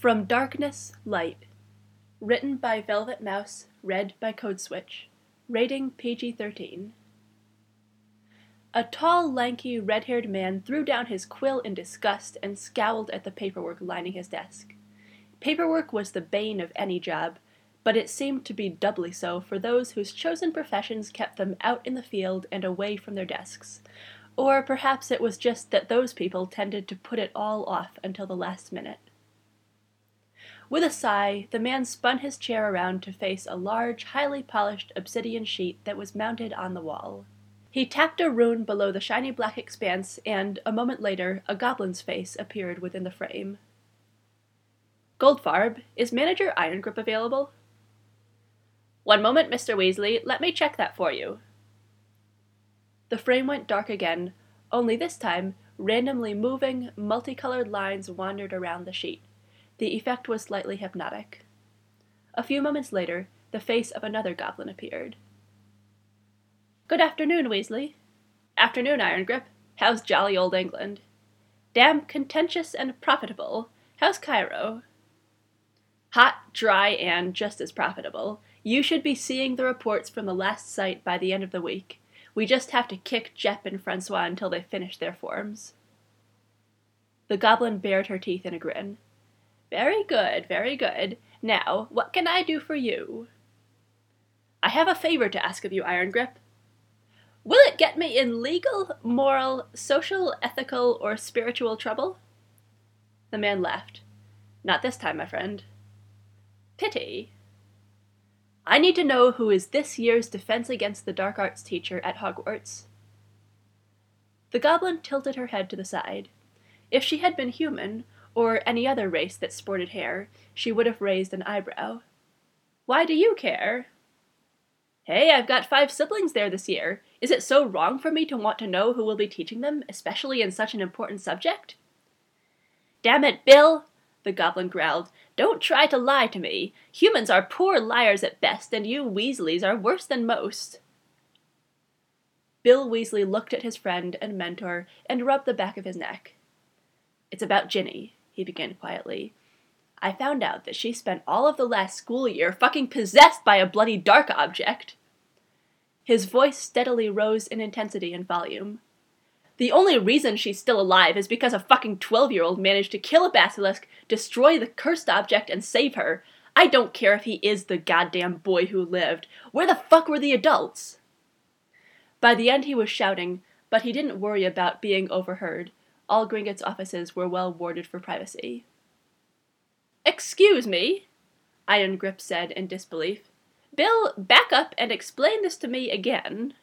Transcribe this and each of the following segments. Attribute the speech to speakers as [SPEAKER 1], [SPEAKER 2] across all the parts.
[SPEAKER 1] From Darkness, Light. Written by Velvet Mouse, read by Code Switch. Rating PG-13. A tall, lanky, red-haired man threw down his quill in disgust and scowled at the paperwork lining his desk. Paperwork was the bane of any job, but it seemed to be doubly so for those whose chosen professions kept them out in the field and away from their desks. Or perhaps it was just that those people tended to put it all off until the last minute. With a sigh, the man spun his chair around to face a large, highly polished obsidian sheet that was mounted on the wall. He tapped a rune below the shiny black expanse, and, a moment later, a goblin's face appeared within the frame. Goldfarb, is Manager Irongrip available? One moment, Mr. Weasley, let me check that for you. The frame went dark again, only this time, randomly moving, multicolored lines wandered around the sheet. The effect was slightly hypnotic. A few moments later, the face of another goblin appeared. Good afternoon, Weasley. Afternoon, Irongrip. How's jolly old England? Damn contentious and profitable. How's Cairo? Hot, dry, and just as profitable. You should be seeing the reports from the last site by the end of the week. We just have to kick Jep and Francois until they finish their forms. The goblin bared her teeth in a grin. Very good, very good. Now, what can I do for you? I have a favor to ask of you, Irongrip. Will it get me in legal, moral, social, ethical, or spiritual trouble? The man laughed. Not this time, my friend. Pity. I need to know who is this year's Defense Against the Dark Arts teacher at Hogwarts. The goblin tilted her head to the side. If she had been human, or any other race that sported hair, she would have raised an eyebrow. Why do you care? Hey, I've got 5 siblings there this year. Is it so wrong for me to want to know who will be teaching them, especially in such an important subject? Damn it, Bill, the goblin growled. Don't try to lie to me. Humans are poor liars at best, and you Weasleys are worse than most. Bill Weasley looked at his friend and mentor and rubbed the back of his neck. It's about Ginny, he began quietly. I found out that she spent all of the last school year fucking possessed by a bloody dark object. His voice steadily rose in intensity and volume. The only reason she's still alive is because a fucking 12-year-old managed to kill a basilisk, destroy the cursed object, and save her. I don't care if he is the goddamn boy who lived. Where the fuck were the adults? By the end he was shouting, but he didn't worry about being overheard. All Gringotts' offices were well warded for privacy. Excuse me, Irongrip said in disbelief. Bill, back up and explain this to me again.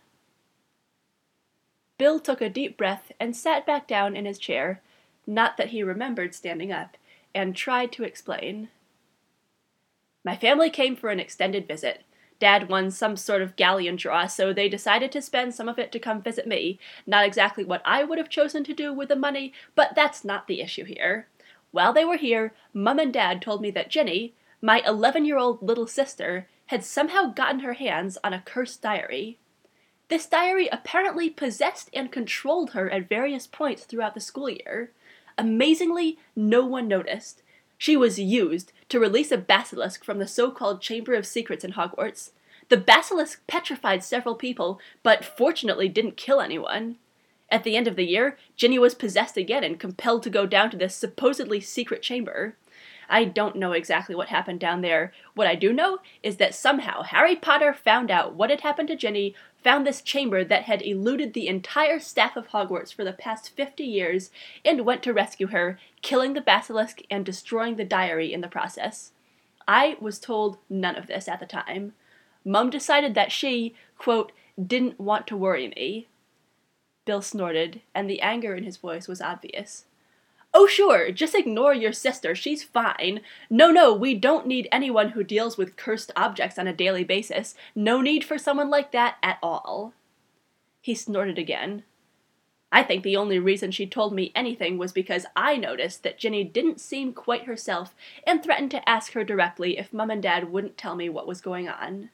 [SPEAKER 1] Bill took a deep breath and sat back down in his chair, not that he remembered standing up, and tried to explain. My family came for an extended visit. Dad won some sort of galleon draw, so they decided to spend some of it to come visit me. Not exactly what I would have chosen to do with the money, but that's not the issue here. While they were here, Mum and Dad told me that Ginny, my 11-year-old little sister, had somehow gotten her hands on a cursed diary. This diary apparently possessed and controlled her at various points throughout the school year. Amazingly, no one noticed. She was used to release a basilisk from the so-called Chamber of Secrets in Hogwarts. The basilisk petrified several people, but fortunately didn't kill anyone. At the end of the year, Ginny was possessed again and compelled to go down to this supposedly secret chamber. I don't know exactly what happened down there. What I do know is that somehow Harry Potter found out what had happened to Ginny, found this chamber that had eluded the entire staff of Hogwarts for the past 50 years, and went to rescue her, killing the basilisk and destroying the diary in the process. I was told none of this at the time. Mum decided that she, quote, didn't want to worry me. Bill snorted, and the anger in his voice was obvious. Oh sure, just ignore your sister, she's fine. No, we don't need anyone who deals with cursed objects on a daily basis. No need for someone like that at all. He snorted again. I think the only reason she told me anything was because I noticed that Ginny didn't seem quite herself and threatened to ask her directly if Mum and Dad wouldn't tell me what was going on.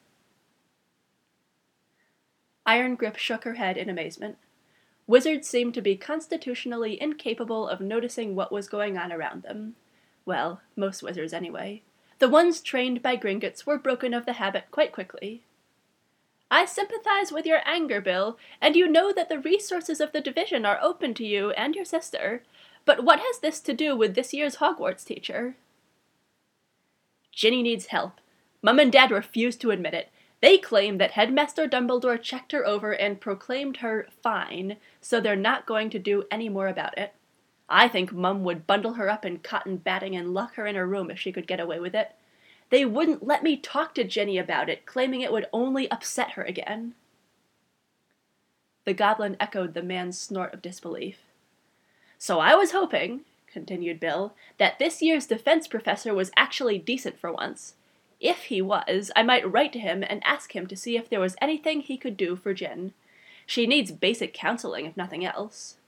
[SPEAKER 1] Irongrip shook her head in amazement. Wizards seemed to be constitutionally incapable of noticing what was going on around them. Well, most wizards anyway. The ones trained by Gringotts were broken of the habit quite quickly. I sympathize with your anger, Bill, and you know that the resources of the division are open to you and your sister. But what has this to do with this year's Hogwarts teacher? Ginny needs help. Mum and Dad refuse to admit it. They claim that Headmaster Dumbledore checked her over and proclaimed her fine, so they're not going to do any more about it. I think Mum would bundle her up in cotton batting and lock her in her room if she could get away with it. They wouldn't let me talk to Ginny about it, claiming it would only upset her again. The goblin echoed the man's snort of disbelief. So I was hoping, continued Bill, that this year's defense professor was actually decent for once. If he was, I might write to him and ask him to see if there was anything he could do for Gin. She needs basic counseling, if nothing else.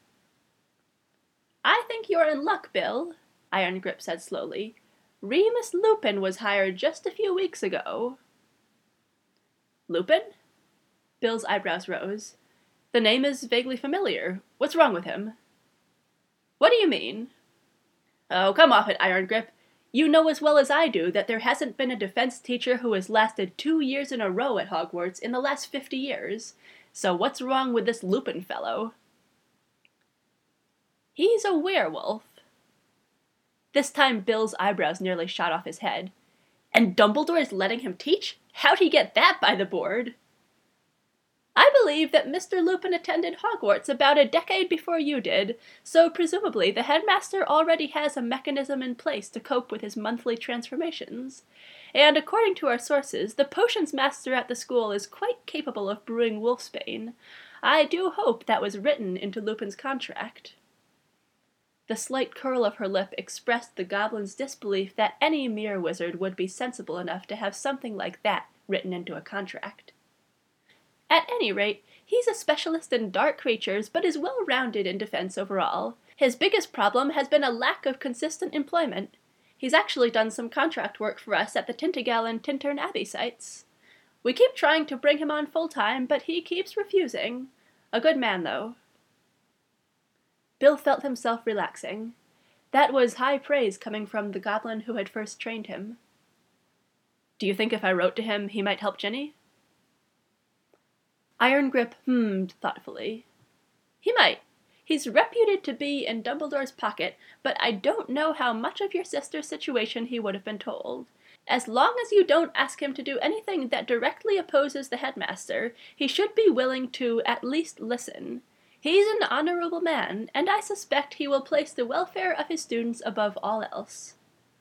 [SPEAKER 1] I think you're in luck, Bill, Iron Grip said slowly. Remus Lupin was hired just a few weeks ago. Lupin? Bill's eyebrows rose. The name is vaguely familiar. What's wrong with him? What do you mean? Oh, come off it, Iron Grip. You know as well as I do that there hasn't been a defense teacher who has lasted 2 years in a row at Hogwarts in the last 50 years. So what's wrong with this Lupin fellow? He's a werewolf. This time Bill's eyebrows nearly shot off his head. And Dumbledore is letting him teach? How'd he get that by the board? I believe that Mr. Lupin attended Hogwarts about a decade before you did, so presumably the headmaster already has a mechanism in place to cope with his monthly transformations. And according to our sources, the potions master at the school is quite capable of brewing wolfsbane. I do hope that was written into Lupin's contract. The slight curl of her lip expressed the goblin's disbelief that any mere wizard would be sensible enough to have something like that written into a contract. At any rate, he's a specialist in dark creatures, but is well-rounded in defense overall. His biggest problem has been a lack of consistent employment. He's actually done some contract work for us at the Tintagel and Tintern Abbey sites. We keep trying to bring him on full-time, but he keeps refusing. A good man, though. Bill felt himself relaxing. That was high praise coming from the goblin who had first trained him. Do you think if I wrote to him, he might help Ginny? Iron Grip hummed thoughtfully. He might. He's reputed to be in Dumbledore's pocket, but I don't know how much of your sister's situation he would have been told. As long as you don't ask him to do anything that directly opposes the headmaster, he should be willing to at least listen. He's an honorable man, and I suspect he will place the welfare of his students above all else.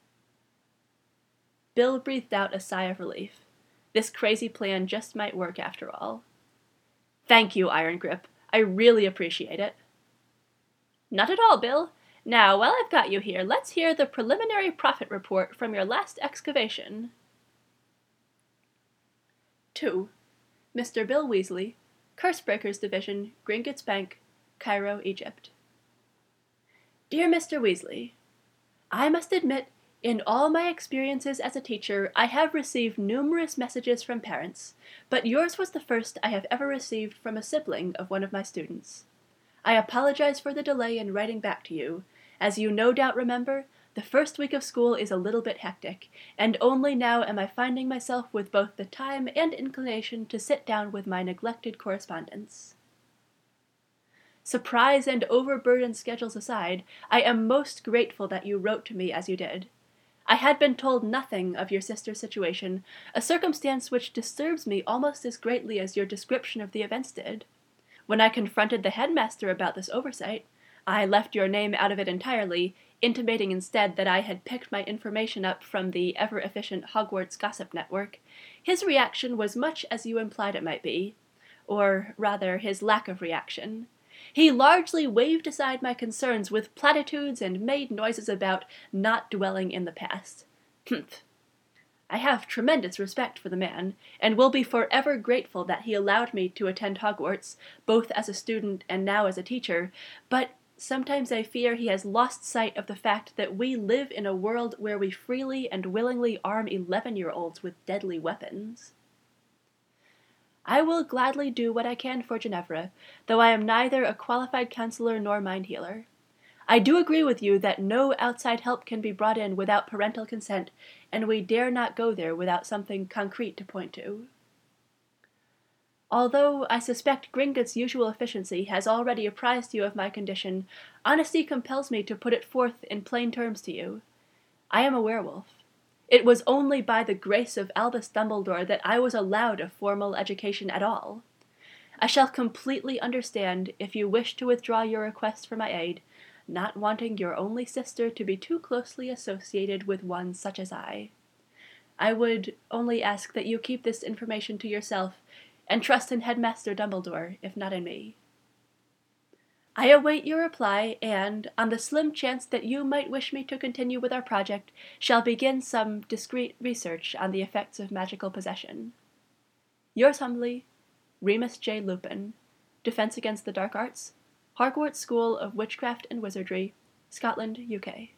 [SPEAKER 1] Bill breathed out a sigh of relief. This crazy plan just might work after all. Thank you, Iron Grip. I really appreciate it. Not at all, Bill. Now, while I've got you here, let's hear the preliminary profit report from your last excavation. 2. Mr. Bill Weasley, Cursebreakers Division, Gringotts Bank, Cairo, Egypt. Dear Mr. Weasley, I must admit, in all my experiences as a teacher, I have received numerous messages from parents, but yours was the first I have ever received from a sibling of one of my students. I apologize for the delay in writing back to you. As you no doubt remember, the first week of school is a little bit hectic, and only now am I finding myself with both the time and inclination to sit down with my neglected correspondence. Surprise and overburdened schedules aside, I am most grateful that you wrote to me as you did. I had been told nothing of your sister's situation, a circumstance which disturbs me almost as greatly as your description of the events did. When I confronted the headmaster about this oversight, I left your name out of it entirely, intimating instead that I had picked my information up from the ever-efficient Hogwarts Gossip Network. His reaction was much as you implied it might be, or rather his lack of reaction. He largely waved aside my concerns with platitudes and made noises about not dwelling in the past. Humph. I have tremendous respect for the man, and will be forever grateful that he allowed me to attend Hogwarts, both as a student and now as a teacher, but sometimes I fear he has lost sight of the fact that we live in a world where we freely and willingly arm 11-year-olds with deadly weapons. I will gladly do what I can for Ginevra, though I am neither a qualified counselor nor mind healer. I do agree with you that no outside help can be brought in without parental consent, and we dare not go there without something concrete to point to. Although I suspect Gringotts' usual efficiency has already apprised you of my condition, honesty compels me to put it forth in plain terms to you. I am a werewolf. It was only by the grace of Albus Dumbledore that I was allowed a formal education at all. I shall completely understand if you wish to withdraw your request for my aid, not wanting your only sister to be too closely associated with one such as I. I would only ask that you keep this information to yourself, and trust in Headmaster Dumbledore, if not in me. I await your reply, and, on the slim chance that you might wish me to continue with our project, shall begin some discreet research on the effects of magical possession. Yours humbly, Remus J. Lupin, Defense Against the Dark Arts, Hogwarts School of Witchcraft and Wizardry, Scotland, UK.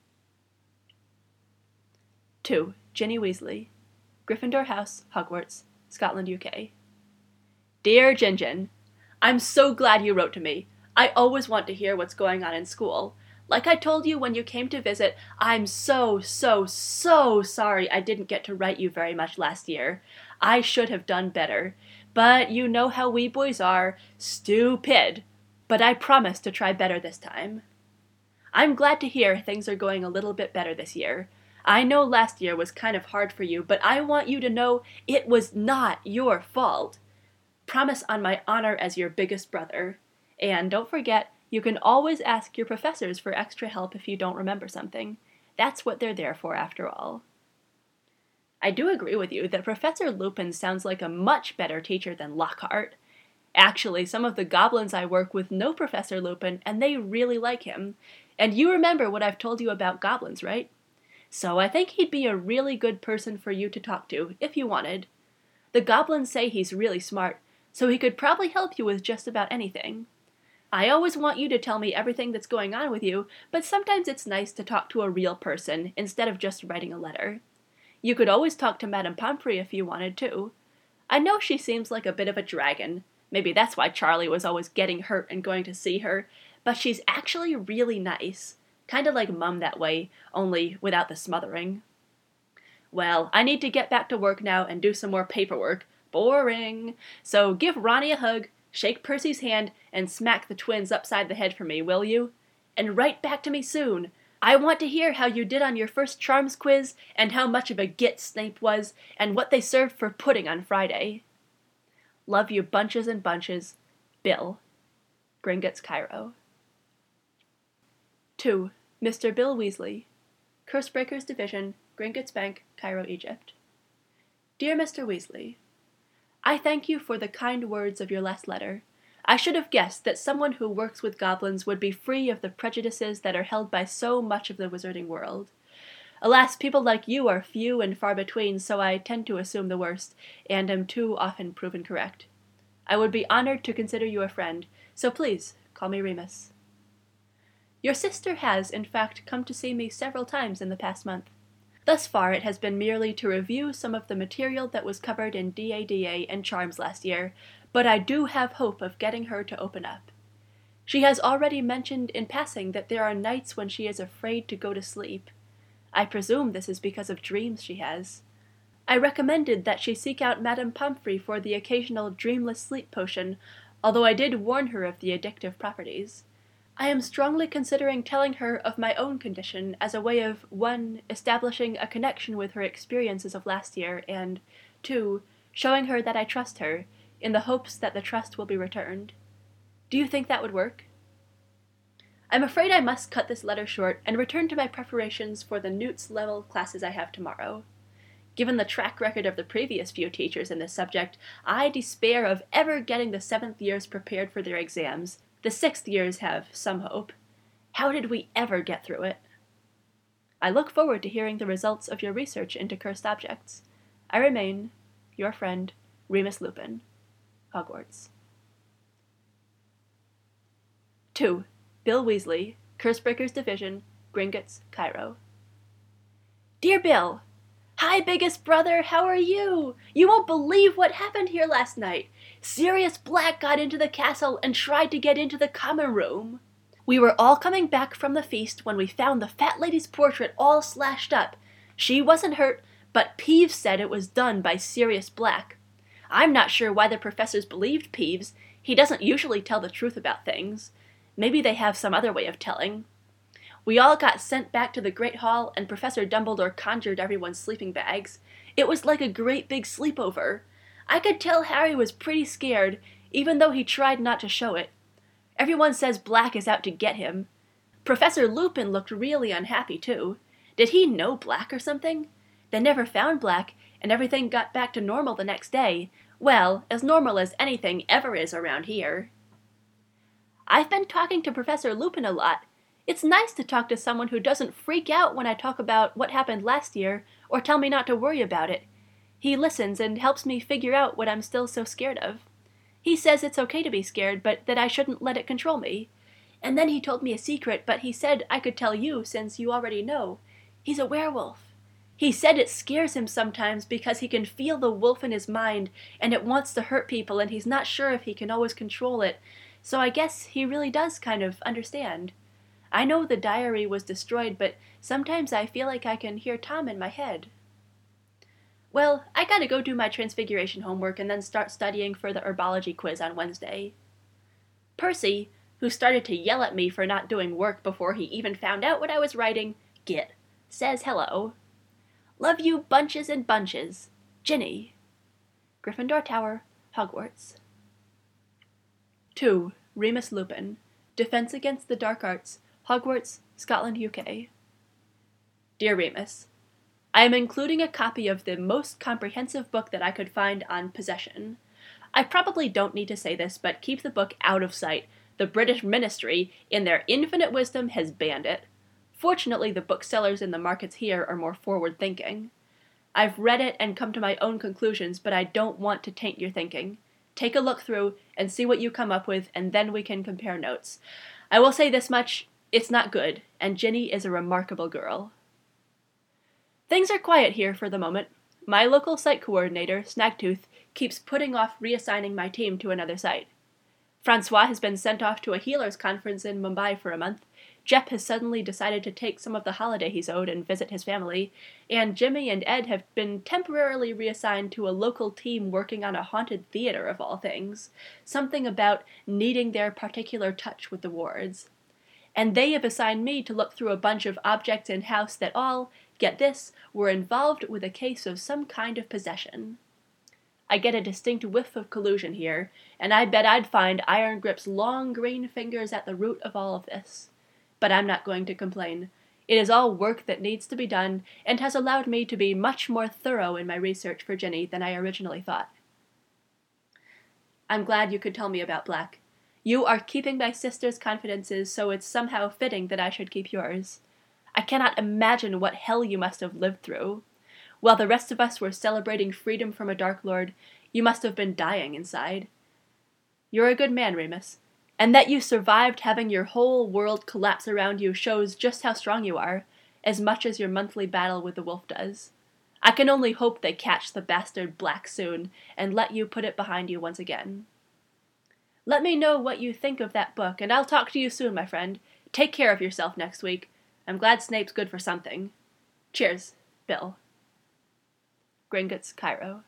[SPEAKER 1] 2. Ginny Weasley, Gryffindor House, Hogwarts, Scotland, UK. Dear Gin-Gin, I'm so glad you wrote to me. I always want to hear what's going on in school. Like I told you when you came to visit, I'm so sorry I didn't get to write you very much last year. I should have done better. But you know how we boys are, stupid. But I promise to try better this time. I'm glad to hear things are going a little bit better this year. I know last year was kind of hard for you, but I want you to know it was not your fault. Promise on my honor as your biggest brother. And don't forget, you can always ask your professors for extra help if you don't remember something. That's what they're there for, after all. I do agree with you that Professor Lupin sounds like a much better teacher than Lockhart. Actually, some of the goblins I work with know Professor Lupin, and they really like him. And you remember what I've told you about goblins, right? So I think he'd be a really good person for you to talk to, if you wanted. The goblins say he's really smart, so he could probably help you with just about anything. I always want you to tell me everything that's going on with you, but sometimes it's nice to talk to a real person instead of just writing a letter. You could always talk to Madame Pomfrey if you wanted to. I know she seems like a bit of a dragon. Maybe that's why Charlie was always getting hurt and going to see her, but she's actually really nice. Kinda like Mum that way, only without the smothering. Well, I need to get back to work now and do some more paperwork. Boring. So give Ronnie a hug, shake Percy's hand, and smack the twins upside the head for me, will you? And write back to me soon. I want to hear how you did on your first Charms quiz, and how much of a git Snape was, and what they served for pudding on Friday. Love you bunches and bunches. Bill. Gringotts, Cairo. 2. Mr. Bill Weasley, Cursebreakers Division, Gringotts Bank, Cairo, Egypt. Dear Mr. Weasley, I thank you for the kind words of your last letter. I should have guessed that someone who works with goblins would be free of the prejudices that are held by so much of the wizarding world. Alas, people like you are few and far between, so I tend to assume the worst, and am too often proven correct. I would be honored to consider you a friend, so please call me Remus. Your sister has, in fact, come to see me several times in the past month. Thus far it has been merely to review some of the material that was covered in DADA and Charms last year, but I do have hope of getting her to open up. She has already mentioned in passing that there are nights when she is afraid to go to sleep. I presume this is because of dreams she has. I recommended that she seek out Madame Pomfrey for the occasional dreamless sleep potion, although I did warn her of the addictive properties. I am strongly considering telling her of my own condition as a way of, 1. Establishing a connection with her experiences of last year, and 2. Showing her that I trust her, in the hopes that the trust will be returned. Do you think that would work? I'm afraid I must cut this letter short and return to my preparations for the Newt's level classes I have tomorrow. Given the track record of the previous few teachers in this subject, I despair of ever getting the 7th years prepared for their exams. The 6th years have some hope. How did we ever get through it? I look forward to hearing the results of your research into cursed objects. I remain, your friend, Remus Lupin, Hogwarts. 2. Bill Weasley, Cursebreakers Division, Gringotts, Cairo. Dear Bill, Hi, biggest brother, how are you? You won't believe what happened here last night. Sirius Black got into the castle and tried to get into the common room. We were all coming back from the feast when we found the fat lady's portrait all slashed up. She wasn't hurt, but Peeves said it was done by Sirius Black. I'm not sure why the professors believed Peeves. He doesn't usually tell the truth about things. Maybe they have some other way of telling. We all got sent back to the Great Hall, and Professor Dumbledore conjured everyone's sleeping bags. It was like a great big sleepover. I could tell Harry was pretty scared, even though he tried not to show it. Everyone says Black is out to get him. Professor Lupin looked really unhappy, too. Did he know Black or something? They never found Black, and everything got back to normal the next day. Well, as normal as anything ever is around here. I've been talking to Professor Lupin a lot. It's nice to talk to someone who doesn't freak out when I talk about what happened last year, or tell me not to worry about it. He listens and helps me figure out what I'm still so scared of. He says it's okay to be scared, but that I shouldn't let it control me. And then he told me a secret, but he said I could tell you since you already know. He's a werewolf. He said it scares him sometimes because he can feel the wolf in his mind, and it wants to hurt people, and he's not sure if he can always control it. So I guess he really does kind of understand. I know the diary was destroyed, but sometimes I feel like I can hear Tom in my head. Well, I gotta go do my Transfiguration homework and then start studying for the herbology quiz on Wednesday. Percy, who started to yell at me for not doing work before he even found out what I was writing, says hello. Love you bunches and bunches. Ginny. Gryffindor Tower, Hogwarts. 2. Remus Lupin. Defense Against the Dark Arts, Hogwarts, Scotland, UK. Dear Remus, I am including a copy of the most comprehensive book that I could find on possession. I probably don't need to say this, but keep the book out of sight. The British Ministry, in their infinite wisdom, has banned it. Fortunately, the booksellers in the markets here are more forward-thinking. I've read it and come to my own conclusions, but I don't want to taint your thinking. Take a look through and see what you come up with, and then we can compare notes. I will say this much, it's not good, and Ginny is a remarkable girl. Things are quiet here for the moment. My local site coordinator, Snagtooth, keeps putting off reassigning my team to another site. Francois has been sent off to a healers conference in Mumbai for a month. Jep has suddenly decided to take some of the holiday he's owed and visit his family, and Jimmy and Ed have been temporarily reassigned to a local team working on a haunted theater of all things, something about needing their particular touch with the wards. And they have assigned me to look through a bunch of objects in-house that all, get this, were involved with a case of some kind of possession. I get a distinct whiff of collusion here, and I bet I'd find Iron Grip's long green fingers at the root of all of this. But I'm not going to complain. It is all work that needs to be done, and has allowed me to be much more thorough in my research for Ginny than I originally thought. I'm glad you could tell me about Black. You are keeping my sister's confidences, so it's somehow fitting that I should keep yours. I cannot imagine what hell you must have lived through. While the rest of us were celebrating freedom from a Dark Lord, you must have been dying inside. You're a good man, Remus, and that you survived having your whole world collapse around you shows just how strong you are, as much as your monthly battle with the wolf does. I can only hope they catch the bastard Black soon, and let you put it behind you once again. Let me know what you think of that book, and I'll talk to you soon, my friend. Take care of yourself next week. I'm glad Snape's good for something. Cheers, Bill. Gringotts, Cairo.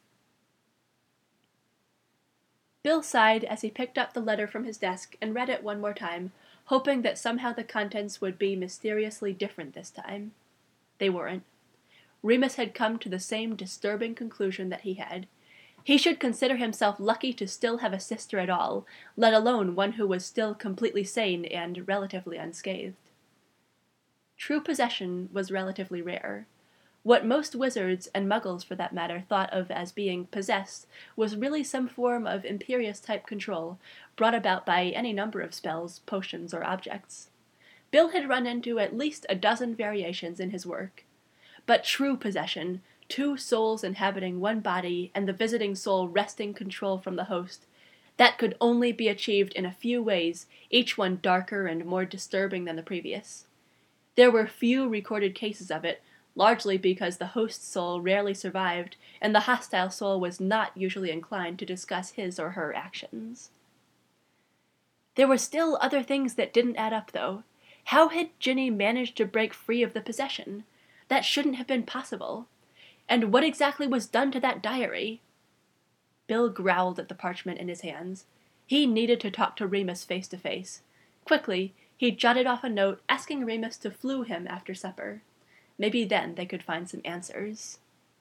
[SPEAKER 1] Bill sighed as he picked up the letter from his desk and read it one more time, hoping that somehow the contents would be mysteriously different this time. They weren't. Remus had come to the same disturbing conclusion that he had. He should consider himself lucky to still have a sister at all, let alone one who was still completely sane and relatively unscathed. True possession was relatively rare. What most wizards, and muggles for that matter, thought of as being possessed was really some form of imperious-type control, brought about by any number of spells, potions, or objects. Bill had run into at least a dozen variations in his work. But true possession, two souls inhabiting one body and the visiting soul wresting control from the host, that could only be achieved in a few ways, each one darker and more disturbing than the previous. There were few recorded cases of it, largely because the host's soul rarely survived, and the hostile soul was not usually inclined to discuss his or her actions. There were still other things that didn't add up, though. How had Ginny managed to break free of the possession? That shouldn't have been possible. And what exactly was done to that diary? Bill growled at the parchment in his hands. He needed to talk to Remus face to face. Quickly, he jotted off a note asking Remus to flue him after supper. Maybe then they could find some answers.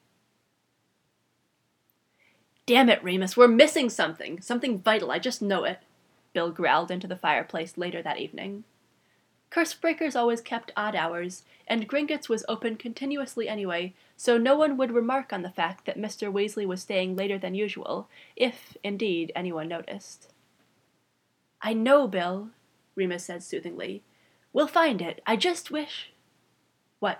[SPEAKER 1] Damn it, Remus, we're missing something. Something vital, I just know it. Bill growled into the fireplace later that evening. Cursebreakers always kept odd hours, and Gringotts was open continuously anyway, so no one would remark on the fact that Mr. Weasley was staying later than usual, if, indeed, anyone noticed. I know, Bill, Remus said soothingly. We'll find it. I just wish... What?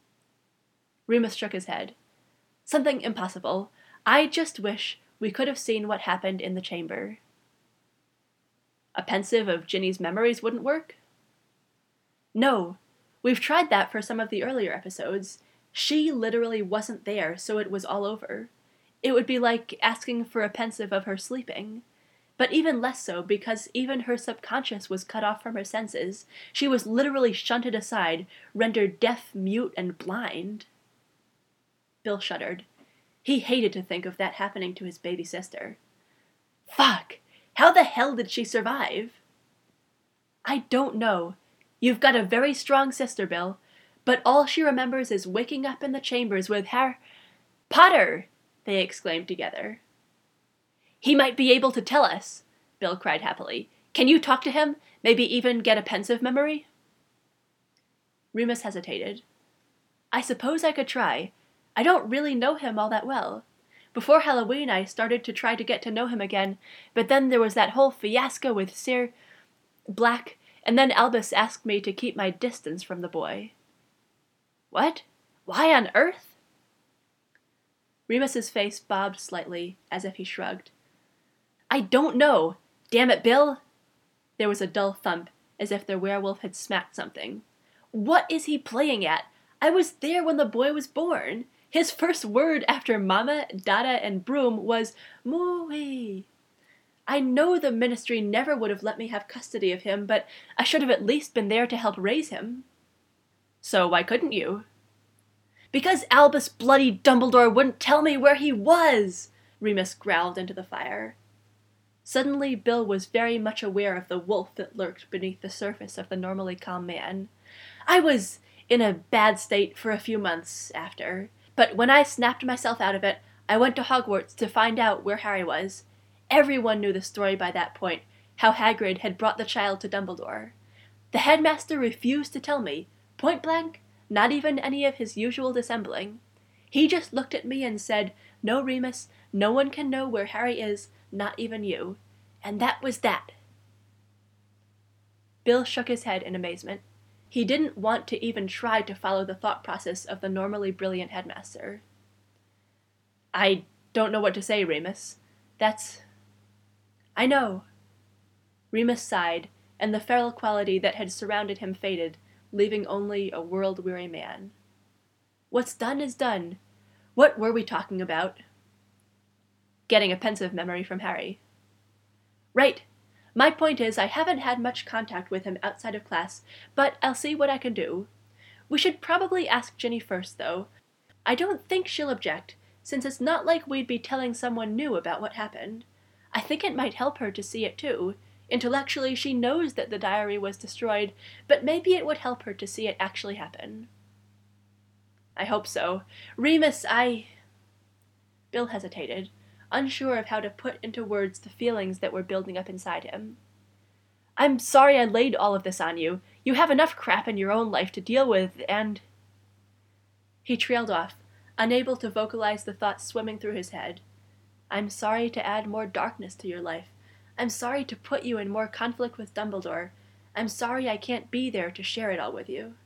[SPEAKER 1] Remus shook his head. Something impossible. I just wish we could have seen what happened in the chamber. A pensive of Ginny's memories wouldn't work? No. We've tried that for some of the earlier episodes. She literally wasn't there, so it was all over. It would be like asking for a pensive of her sleeping. But even less so, because even her subconscious was cut off from her senses. She was literally shunted aside, rendered deaf, mute, and blind. Bill shuddered. He hated to think of that happening to his baby sister. Fuck! How the hell did she survive? I don't know. You've got a very strong sister, Bill, but all she remembers is waking up in the chambers with Potter! They exclaimed together. He might be able to tell us, Bill cried happily. Can you talk to him? Maybe even get a pensive memory? Remus hesitated. I suppose I could try. I don't really know him all that well. Before Halloween I started to try to get to know him again, but then there was that whole fiasco with Sir Black, and then Albus asked me to keep my distance from the boy. What? Why on earth? Remus's face bobbed slightly, as if he shrugged. I don't know. Damn it, Bill. There was a dull thump, as if the werewolf had smacked something. What is he playing at? I was there when the boy was born. His first word after Mama, Dada, and Broom was Mooey. I know the ministry never would have let me have custody of him, but I should have at least been there to help raise him. So why couldn't you? Because Albus bloody Dumbledore wouldn't tell me where he was, Remus growled into the fire. Suddenly Bill was very much aware of the wolf that lurked beneath the surface of the normally calm man. I was in a bad state for a few months after, but when I snapped myself out of it, I went to Hogwarts to find out where Harry was. Everyone knew the story by that point, how Hagrid had brought the child to Dumbledore. The headmaster refused to tell me, point blank, not even any of his usual dissembling. He just looked at me and said, No, Remus, no one can know where Harry is, not even you. And that was that. Bill shook his head in amazement. He didn't want to even try to follow the thought process of the normally brilliant headmaster. I don't know what to say, Remus. I know. Remus sighed, and the feral quality that had surrounded him faded, leaving only a world-weary man. What's done is done. What were we talking about? Getting a pensive memory from Harry. Right. My point is I haven't had much contact with him outside of class, but I'll see what I can do. We should probably ask Ginny first, though. I don't think she'll object, since it's not like we'd be telling someone new about what happened. I think it might help her to see it, too. Intellectually, she knows that the diary was destroyed, but maybe it would help her to see it actually happen. I hope so. Remus, Bill hesitated, unsure of how to put into words the feelings that were building up inside him. I'm sorry I laid all of this on you. You have enough crap in your own life to deal with, and... He trailed off, unable to vocalize the thoughts swimming through his head. I'm sorry to add more darkness to your life. I'm sorry to put you in more conflict with Dumbledore. I'm sorry I can't be there to share it all with you.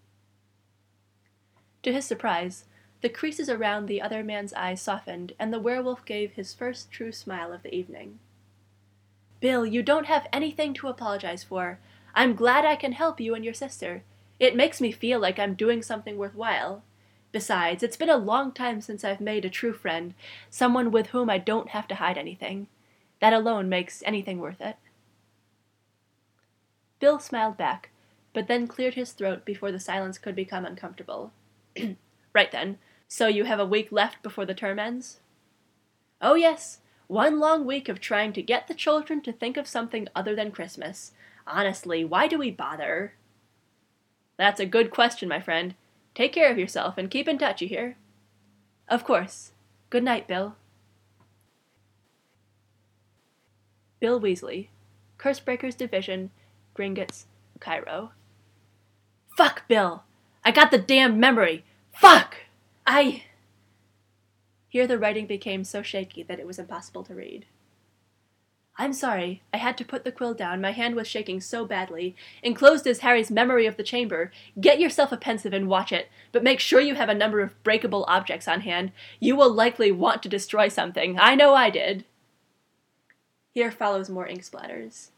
[SPEAKER 1] To his surprise, the creases around the other man's eyes softened, and the werewolf gave his first true smile of the evening. Bill, you don't have anything to apologize for. I'm glad I can help you and your sister. It makes me feel like I'm doing something worthwhile. Besides, it's been a long time since I've made a true friend, someone with whom I don't have to hide anything. That alone makes anything worth it. Bill smiled back, but then cleared his throat before the silence could become uncomfortable. Right then. So you have a week left before the term ends? Oh yes, one long week of trying to get the children to think of something other than Christmas. Honestly, why do we bother? That's a good question, my friend. Take care of yourself and keep in touch, you hear? Of course. Good night, Bill. Bill Weasley, Cursebreaker's Division, Gringotts, Cairo. Fuck, Bill! I got the damned memory! Fuck! Here the writing became so shaky that it was impossible to read. I'm sorry. I had to put the quill down. My hand was shaking so badly. Enclosed is Harry's memory of the chamber. Get yourself a pensive and watch it, but make sure you have a number of breakable objects on hand. You will likely want to destroy something. I know I did. Here follows more ink splatters.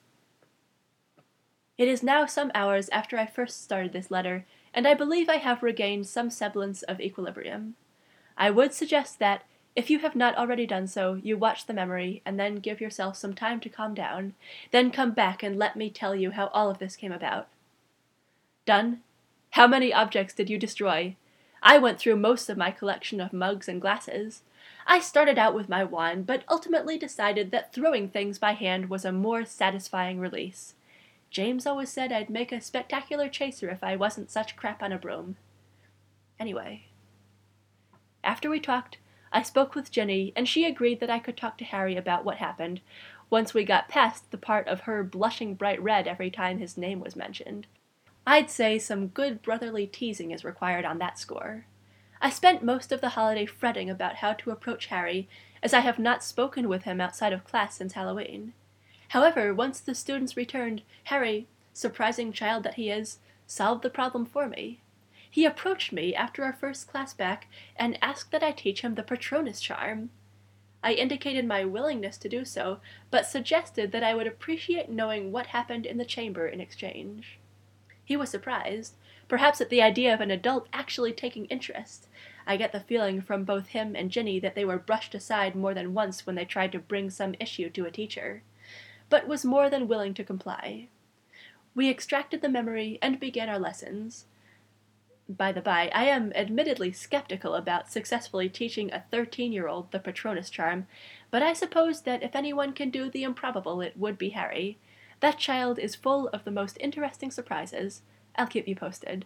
[SPEAKER 1] It is now some hours after I first started this letter, and I believe I have regained some semblance of equilibrium. I would suggest that, if you have not already done so, you watch the memory, and then give yourself some time to calm down, then come back and let me tell you how all of this came about. Done? How many objects did you destroy? I went through most of my collection of mugs and glasses. I started out with my wand, but ultimately decided that throwing things by hand was a more satisfying release. James always said I'd make a spectacular chaser if I wasn't such crap on a broom. Anyway. After we talked, I spoke with Ginny, and she agreed that I could talk to Harry about what happened, once we got past the part of her blushing bright red every time his name was mentioned. I'd say some good brotherly teasing is required on that score. I spent most of the holiday fretting about how to approach Harry, as I have not spoken with him outside of class since Halloween. However, once the students returned, Harry, surprising child that he is, solved the problem for me. He approached me after our first class back and asked that I teach him the Patronus charm. I indicated my willingness to do so, but suggested that I would appreciate knowing what happened in the chamber in exchange. He was surprised, perhaps at the idea of an adult actually taking interest. I get the feeling from both him and Ginny that they were brushed aside more than once when they tried to bring some issue to a teacher, but was more than willing to comply. We extracted the memory and began our lessons. By the by, I am admittedly skeptical about successfully teaching a 13-year-old the Patronus charm, but I suppose that if anyone can do the improbable, it would be Harry. That child is full of the most interesting surprises. I'll keep you posted.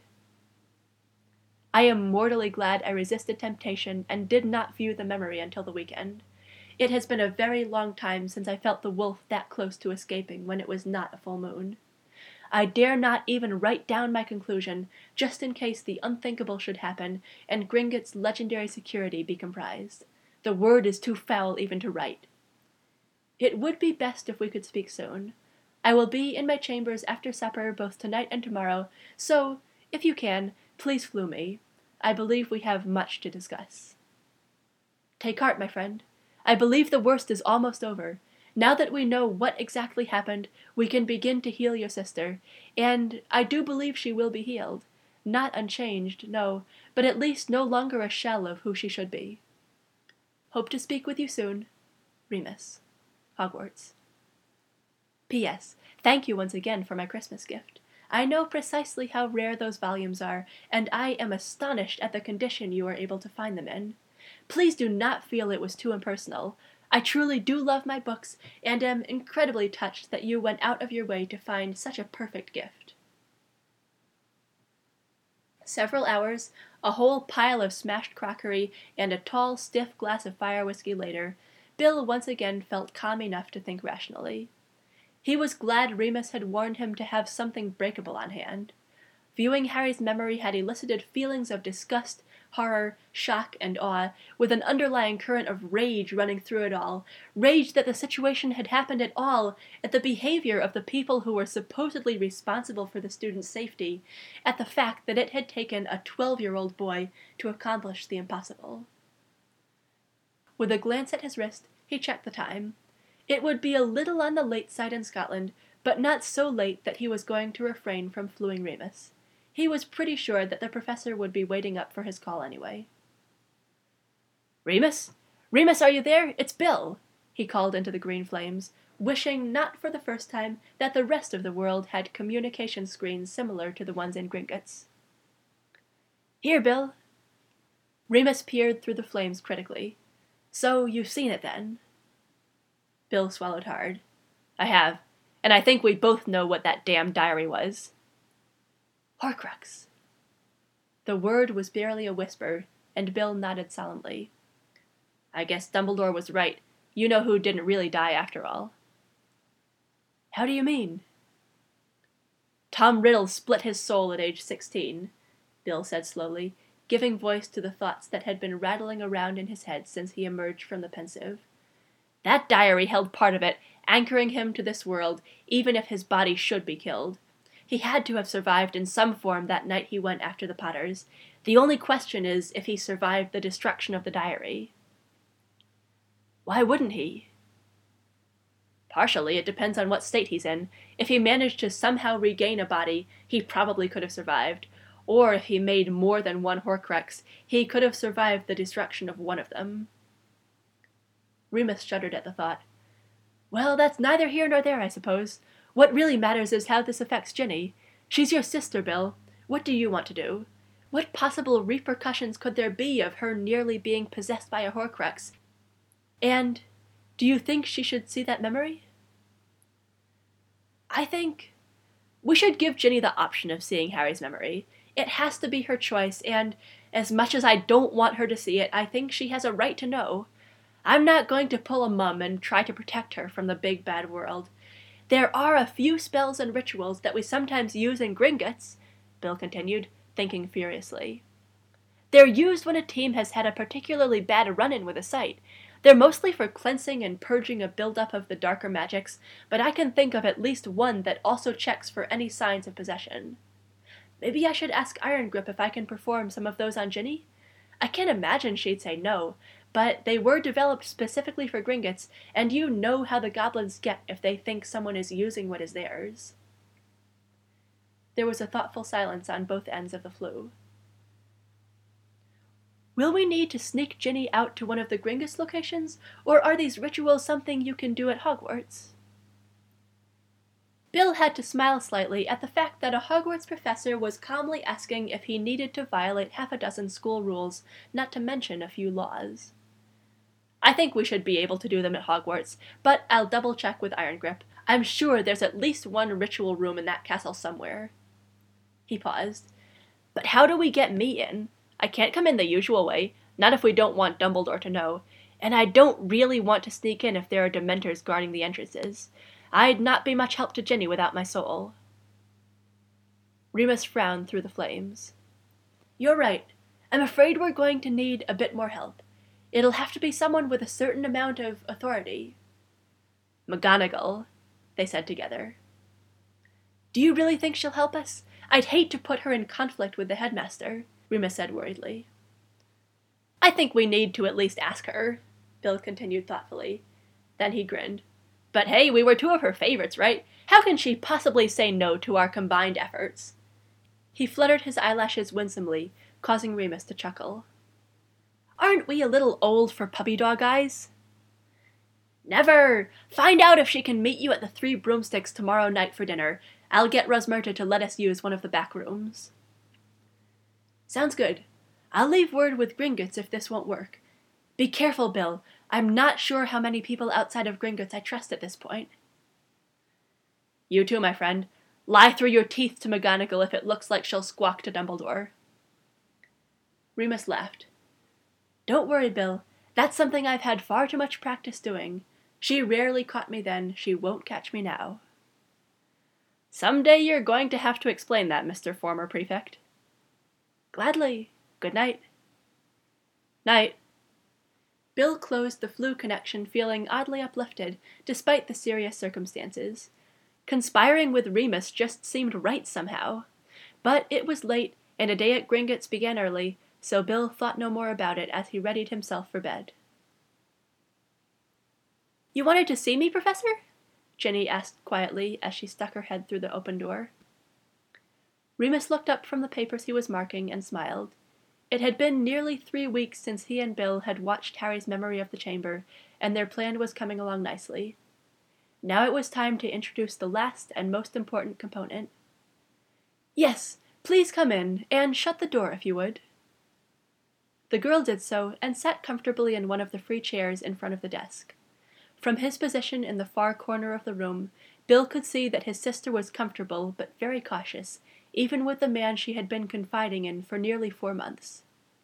[SPEAKER 1] I am mortally glad I resisted temptation and did not view the memory until the weekend. It has been a very long time since I felt the wolf that close to escaping when it was not a full moon. I dare not even write down my conclusion, just in case the unthinkable should happen, and Gringotts' legendary security be comprised. The word is too foul even to write. It would be best if we could speak soon. I will be in my chambers after supper both tonight and tomorrow, so, if you can, please flew me. I believe we have much to discuss. Take heart, my friend. I believe the worst is almost over. Now that we know what exactly happened, we can begin to heal your sister, and I do believe she will be healed. Not unchanged, no, but at least no longer a shell of who she should be. Hope to speak with you soon. Remus. Hogwarts. P.S. Thank you once again for my Christmas gift. I know precisely how rare those volumes are, and I am astonished at the condition you are able to find them in. Please do not feel it was too impersonal. I truly do love my books, and am incredibly touched that you went out of your way to find such a perfect gift. Several hours, a whole pile of smashed crockery, and a tall, stiff glass of fire whiskey later, Bill once again felt calm enough to think rationally. He was glad Remus had warned him to have something breakable on hand. Viewing Harry's memory had elicited feelings of disgust, horror, shock, and awe, with an underlying current of rage running through it all. Rage that the situation had happened at all, at the behavior of the people who were supposedly responsible for the student's safety, at the fact that it had taken a 12-year-old boy to accomplish the impossible. With a glance at his wrist, he checked the time. It would be a little on the late side in Scotland, but not so late that he was going to refrain from fluing Remus. He was pretty sure that the professor would be waiting up for his call anyway. Remus? Remus, are you there? It's Bill, he called into the green flames, wishing not for the first time that the rest of the world had communication screens similar to the ones in Gringotts. "Here, Bill." Remus peered through the flames critically. "So you've seen it, then?" Bill swallowed hard. "I have, and I think we both know what that damn diary was." "Horcrux." The word was barely a whisper, and Bill nodded solemnly. "I guess Dumbledore was right. You know who didn't really die after all." "How do you mean?" "Tom Riddle split his soul at age 16, Bill said slowly, giving voice to the thoughts that had been rattling around in his head since he emerged from the Pensieve. That diary held part of it, anchoring him to this world, even if his body should be killed. He had to have survived in some form that night he went after the Potters. The only question is if he survived the destruction of the diary." "Why wouldn't he?" "Partially, it depends on what state he's in. If he managed to somehow regain a body, he probably could have survived. Or if he made more than one Horcrux, he could have survived the destruction of one of them." Remus shuddered at the thought. "Well, that's neither here nor there, I suppose. What really matters is how this affects Ginny. She's your sister, Bill. What do you want to do? What possible repercussions could there be of her nearly being possessed by a Horcrux? And do you think she should see that memory?" "I think we should give Ginny the option of seeing Harry's memory. It has to be her choice, and as much as I don't want her to see it, I think she has a right to know. I'm not going to pull a Mum and try to protect her from the big bad world. There are a few spells and rituals that we sometimes use in Gringotts," Bill continued, thinking furiously. "They're used when a team has had a particularly bad run-in with a site. They're mostly for cleansing and purging a buildup of the darker magics, but I can think of at least one that also checks for any signs of possession. Maybe I should ask Irongrip if I can perform some of those on Ginny? I can't imagine she'd say no, but they were developed specifically for Gringotts, and you know how the goblins get if they think someone is using what is theirs." There was a thoughtful silence on both ends of the flue. "Will we need to sneak Ginny out to one of the Gringotts locations, or are these rituals something you can do at Hogwarts?" Bill had to smile slightly at the fact that a Hogwarts professor was calmly asking if he needed to violate half a dozen school rules, not to mention a few laws. "I think we should be able to do them at Hogwarts, but I'll double-check with Irongrip. I'm sure there's at least one ritual room in that castle somewhere." He paused. "But how do we get me in? I can't come in the usual way, not if we don't want Dumbledore to know, and I don't really want to sneak in if there are Dementors guarding the entrances. I'd not be much help to Ginny without my soul." Remus frowned through the flames. "You're right. I'm afraid we're going to need a bit more help. It'll have to be someone with a certain amount of authority." "McGonagall," they said together. "Do you really think she'll help us? I'd hate to put her in conflict with the headmaster," Remus said worriedly. "I think we need to at least ask her," Bill continued thoughtfully. Then he grinned. "But hey, we were two of her favorites, right? How can she possibly say no to our combined efforts?" He fluttered his eyelashes winsomely, causing Remus to chuckle. "Aren't we a little old for puppy dog eyes?" "Never! Find out if she can meet you at the Three Broomsticks tomorrow night for dinner. I'll get Rosmerta to let us use one of the back rooms." "Sounds good. I'll leave word with Gringotts if this won't work. Be careful, Bill. I'm not sure how many people outside of Gringotts I trust at this point." "You too, my friend. Lie through your teeth to McGonagall if it looks like she'll squawk to Dumbledore." Remus laughed. "Don't worry, Bill. That's something I've had far too much practice doing. She rarely caught me then, she won't catch me now." "Someday you're going to have to explain that, Mr. Former Prefect." "Gladly. Good night." "Night." Bill closed the Floo connection feeling oddly uplifted, despite the serious circumstances. Conspiring with Remus just seemed right somehow. But it was late, and a day at Gringotts began early, so Bill thought no more about it as he readied himself for bed. "You wanted to see me, Professor?" Ginny asked quietly as she stuck her head through the open door. Remus looked up from the papers he was marking and smiled. It had been nearly 3 weeks since he and Bill had watched Harry's memory of the chamber, and their plan was coming along nicely. Now it was time to introduce the last and most important component. Yes, please come in, and shut the door if you would. The girl did so, and sat comfortably in one of the free chairs in front of the desk. From his position in the far corner of the room, Bill could see that his sister was comfortable but very cautious, even with the man she had been confiding in for nearly 4 months.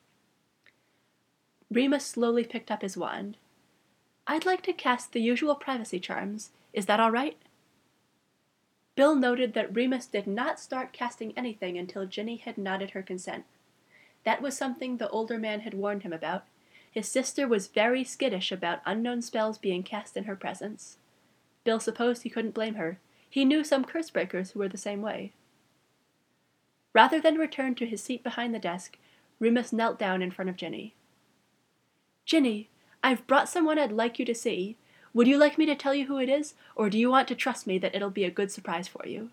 [SPEAKER 1] Remus slowly picked up his wand. "I'd like to cast the usual privacy charms. Is that all right?" Bill noted that Remus did not start casting anything until Ginny had nodded her consent. That was something the older man had warned him about. His sister was very skittish about unknown spells being cast in her presence. Bill supposed he couldn't blame her. He knew some curse breakers who were the same way. Rather than return to his seat behind the desk, Remus knelt down in front of Ginny. "Ginny, I've brought someone I'd like you to see. Would you like me to tell you who it is, or do you want to trust me that it'll be a good surprise for you?"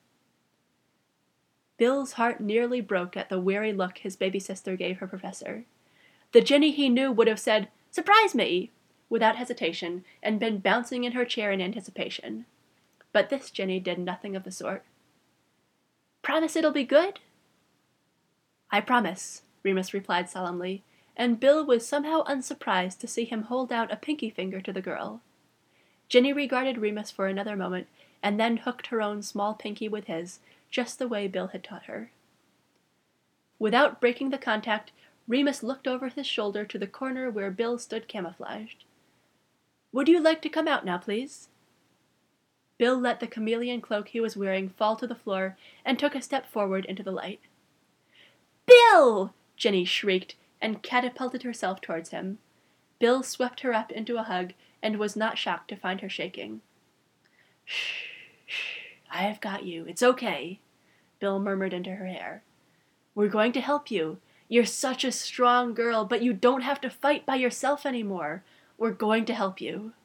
[SPEAKER 1] Bill's heart nearly broke at the weary look his baby sister gave her professor. The Ginny he knew would have said, "Surprise me!" without hesitation, and been bouncing in her chair in anticipation. But this Ginny did nothing of the sort. "Promise it'll be good?" "I promise," Remus replied solemnly, and Bill was somehow unsurprised to see him hold out a pinky finger to the girl. Ginny regarded Remus for another moment, and then hooked her own small pinky with his, just the way Bill had taught her. Without breaking the contact, Remus looked over his shoulder to the corner where Bill stood camouflaged. "Would you like to come out now, please?" Bill let the chameleon cloak he was wearing fall to the floor and took a step forward into the light. "Bill!" Ginny shrieked, and catapulted herself towards him. Bill swept her up into a hug, and was not shocked to find her shaking. "Shh, shh, I have got you. It's okay," Bill murmured into her hair. "We're going to help you. You're such a strong girl, but you don't have to fight by yourself anymore. We're going to help you."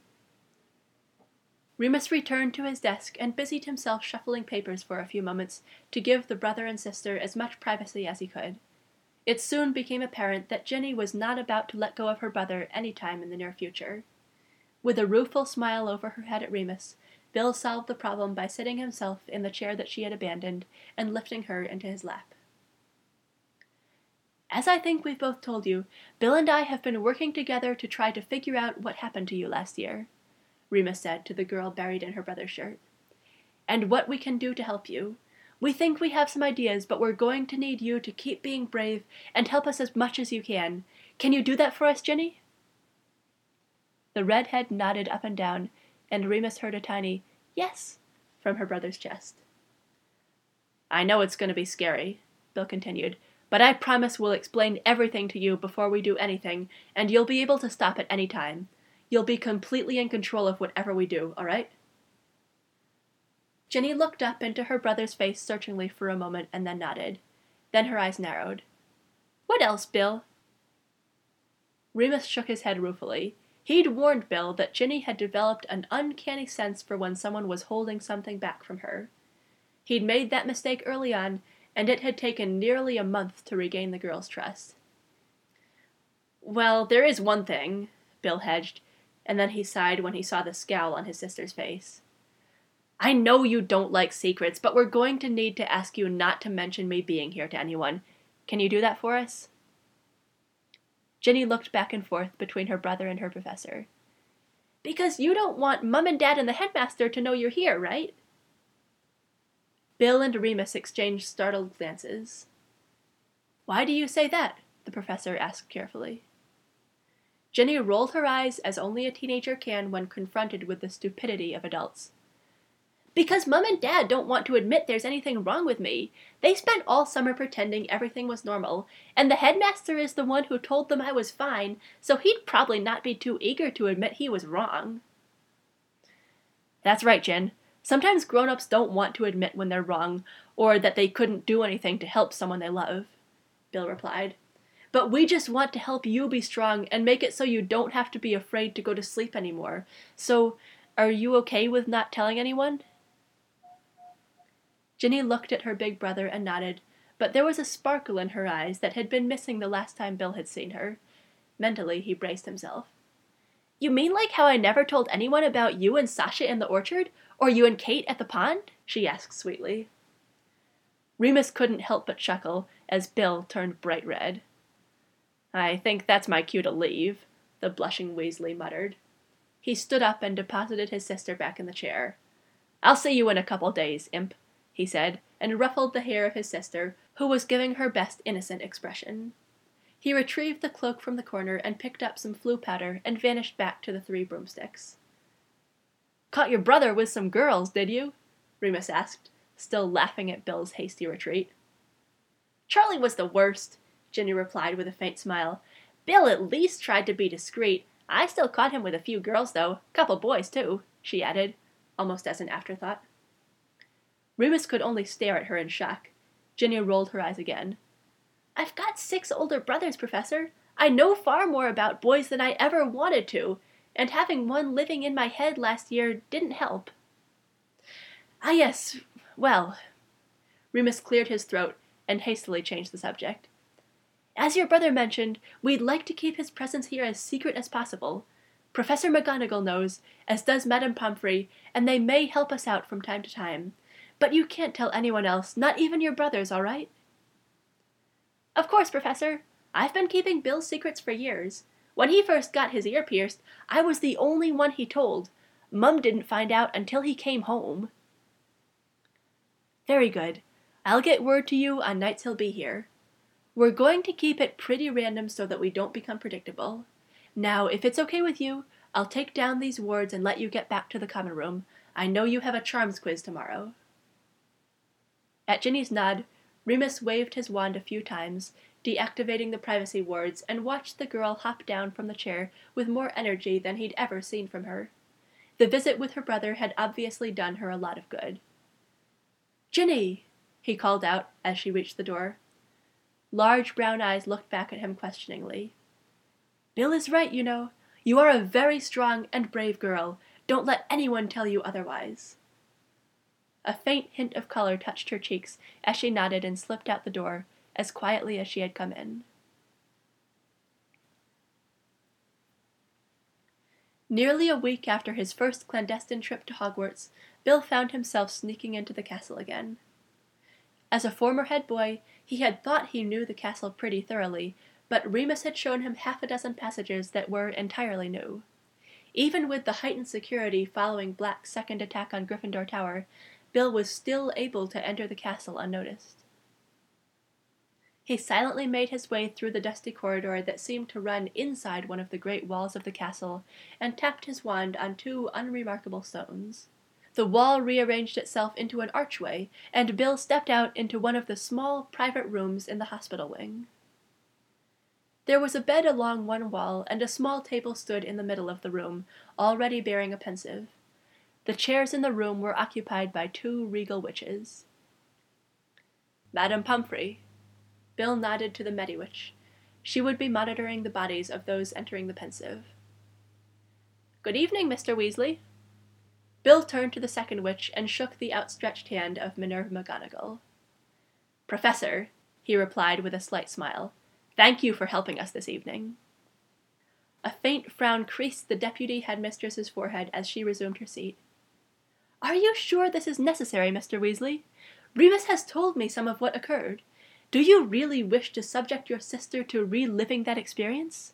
[SPEAKER 1] Remus returned to his desk and busied himself shuffling papers for a few moments to give the brother and sister as much privacy as he could. It soon became apparent that Ginny was not about to let go of her brother any time in the near future. With a rueful smile over her head at Remus, Bill solved the problem by sitting himself in the chair that she had abandoned and lifting her into his lap. "As I think we've both told you, Bill and I have been working together to try to figure out what happened to you last year," Remus said to the girl buried in her brother's shirt, "and what we can do to help you. We think we have some ideas, but we're going to need you to keep being brave and help us as much as you can. Can you do that for us, Ginny?" The redhead nodded up and down, and Remus heard a tiny "yes" from her brother's chest. "I know it's going to be scary," Bill continued, "but I promise we'll explain everything to you before we do anything, and you'll be able to stop at any time. You'll be completely in control of whatever we do, all right?" Ginny looked up into her brother's face searchingly for a moment and then nodded. Then her eyes narrowed. "What else, Bill?" Remus shook his head ruefully. He'd warned Bill that Ginny had developed an uncanny sense for when someone was holding something back from her. He'd made that mistake early on, and it had taken nearly a month to regain the girl's trust. "Well, there is one thing," Bill hedged, and then he sighed when he saw the scowl on his sister's face. "I know you don't like secrets, but we're going to need to ask you not to mention me being here to anyone. Can you do that for us?" Ginny looked back and forth between her brother and her professor. "Because you don't want Mum and Dad and the headmaster to know you're here, right?" Bill and Remus exchanged startled glances. "Why do you say that?" the professor asked carefully. Ginny rolled her eyes as only a teenager can when confronted with the stupidity of adults. "Because Mum and Dad don't want to admit there's anything wrong with me. They spent all summer pretending everything was normal, and the headmaster is the one who told them I was fine, so he'd probably not be too eager to admit he was wrong." "That's right, Jen. Sometimes grown-ups don't want to admit when they're wrong, or that they couldn't do anything to help someone they love," Bill replied. "But we just want to help you be strong and make it so you don't have to be afraid to go to sleep anymore. So, are you okay with not telling anyone?" Ginny looked at her big brother and nodded, but there was a sparkle in her eyes that had been missing the last time Bill had seen her. Mentally, he braced himself. You mean like how I never told anyone about you and Sasha in the orchard? Or you and Kate at the pond? She asked sweetly. Remus couldn't help but chuckle as Bill turned bright red. I think that's my cue to leave, the blushing Weasley muttered. He stood up and deposited his sister back in the chair. I'll see you in a couple days, imp, he said, and ruffled the hair of his sister, who was giving her best innocent expression. He retrieved the cloak from the corner and picked up some Floo powder and vanished back to the 3 broomsticks. Caught your brother with some girls, did you? Remus asked, still laughing at Bill's hasty retreat. Charlie was the worst, Ginny replied with a faint smile. Bill at least tried to be discreet. I still caught him with a few girls, though. Couple boys, too, she added, almost as an afterthought. Remus could only stare at her in shock. Ginny rolled her eyes again. I've got 6 older brothers, Professor. I know far more about boys than I ever wanted to, and having one living in my head last year didn't help. Ah, yes, well. Remus cleared his throat and hastily changed the subject. As your brother mentioned, we'd like to keep his presence here as secret as possible. Professor McGonagall knows, as does Madame Pomfrey, and they may help us out from time to time. But you can't tell anyone else, not even your brothers, all right? Of course, Professor. I've been keeping Bill's secrets for years. When he first got his ear pierced, I was the only one he told. Mum didn't find out until he came home. Very good. I'll get word to you on nights he'll be here. We're going to keep it pretty random so that we don't become predictable. Now, if it's okay with you, I'll take down these wards and let you get back to the common room. I know you have a charms quiz tomorrow. At Ginny's nod, Remus waved his wand a few times, deactivating the privacy wards, and watched the girl hop down from the chair with more energy than he'd ever seen from her. The visit with her brother had obviously done her a lot of good. Ginny! He called out as she reached the door. Large brown eyes looked back at him questioningly. Bill is right, you know. You are a very strong and brave girl. Don't let anyone tell you otherwise. A faint hint of color touched her cheeks as she nodded and slipped out the door, as quietly as she had come in. Nearly a week after his first clandestine trip to Hogwarts, Bill found himself sneaking into the castle again. As a former head boy, he had thought he knew the castle pretty thoroughly, but Remus had shown him half a dozen passages that were entirely new. Even with the heightened security following Black's second attack on Gryffindor Tower, Bill was still able to enter the castle unnoticed. He silently made his way through the dusty corridor that seemed to run inside one of the great walls of the castle, and tapped his wand on 2 unremarkable stones. The wall rearranged itself into an archway, and Bill stepped out into one of the small private rooms in the hospital wing. There was a bed along one wall, and a small table stood in the middle of the room, already bearing a pensive. The chairs in the room were occupied by 2 regal witches. Madame Pomfrey. Bill nodded to the Mediwitch. She would be monitoring the bodies of those entering the pensive. Good evening, Mr. Weasley. Bill turned to the second witch and shook the outstretched hand of Minerva McGonagall. Professor, he replied with a slight smile, thank you for helping us this evening. A faint frown creased the deputy headmistress's forehead as she resumed her seat. Are you sure this is necessary, Mr. Weasley? Remus has told me some of what occurred. Do you really wish to subject your sister to reliving that experience?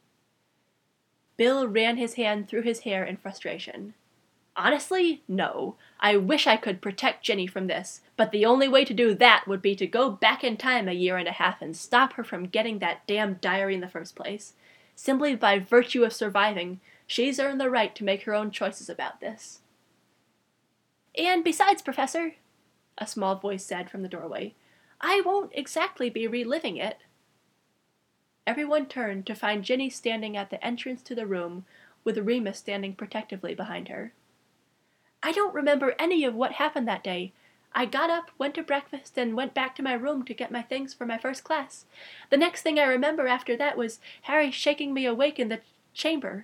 [SPEAKER 1] Bill ran his hand through his hair in frustration. Honestly, no. I wish I could protect Ginny from this, but the only way to do that would be to go back in time 1.5 years and stop her from getting that damn diary in the first place. Simply by virtue of surviving, she's earned the right to make her own choices about this. And besides, Professor, a small voice said from the doorway, I won't exactly be reliving it. Everyone turned to find Ginny standing at the entrance to the room, with Remus standing protectively behind her. I don't remember any of what happened that day. I got up, went to breakfast, and went back to my room to get my things for my first class. The next thing I remember after that was Harry shaking me awake in the chamber.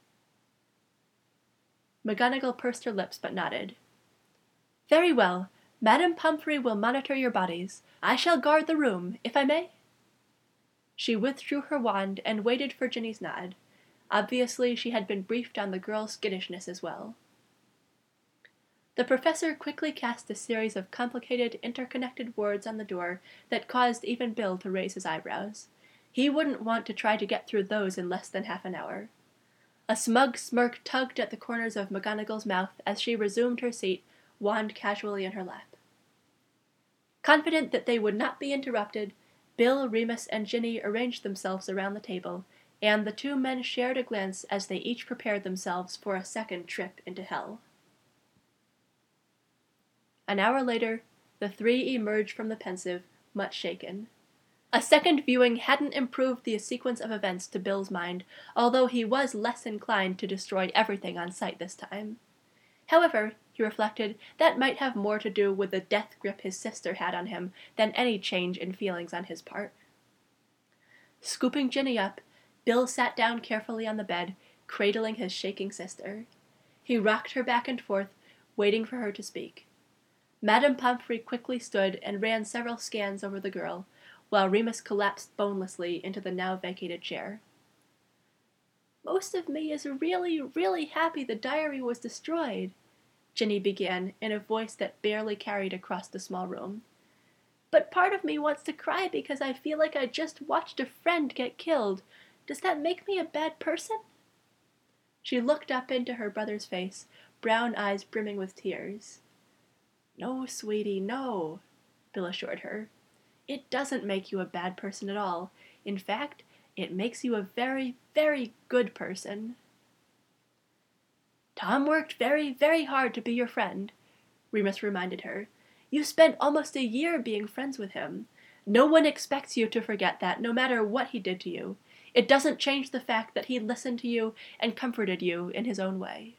[SPEAKER 1] McGonagall pursed her lips but nodded. Very well. Madame Pomfrey will monitor your bodies. I shall guard the room, if I may. She withdrew her wand and waited for Ginny's nod. Obviously, she had been briefed on the girl's skittishness as well. The professor quickly cast a series of complicated, interconnected words on the door that caused even Bill to raise his eyebrows. He wouldn't want to try to get through those in less than half an hour. A smug smirk tugged at the corners of McGonagall's mouth as she resumed her seat, wand casually in her lap. Confident that they would not be interrupted, Bill, Remus, and Ginny arranged themselves around the table, and the two men shared a glance as they each prepared themselves for a second trip into hell. An hour later, the three emerged from the Pensieve, much shaken. A second viewing hadn't improved the sequence of events to Bill's mind, although he was less inclined to destroy everything on sight this time. However, he reflected, that might have more to do with the death grip his sister had on him than any change in feelings on his part. Scooping Ginny up, Bill sat down carefully on the bed, cradling his shaking sister. He rocked her back and forth, waiting for her to speak. Madame Pomfrey quickly stood and ran several scans over the girl, while Remus collapsed bonelessly into the now vacated chair. "Most of me is really, really happy the diary was destroyed," Ginny began in a voice that barely carried across the small room. "But part of me wants to cry because I feel like I just watched a friend get killed. Does that make me a bad person?" She looked up into her brother's face, brown eyes brimming with tears. "No, sweetie, no," Bill assured her. "It doesn't make you a bad person at all. In fact, it makes you a very, very good person." "Tom worked very, very hard to be your friend," Remus reminded her. "You spent almost a year being friends with him. No one expects you to forget that, no matter what he did to you. It doesn't change the fact that he listened to you and comforted you in his own way."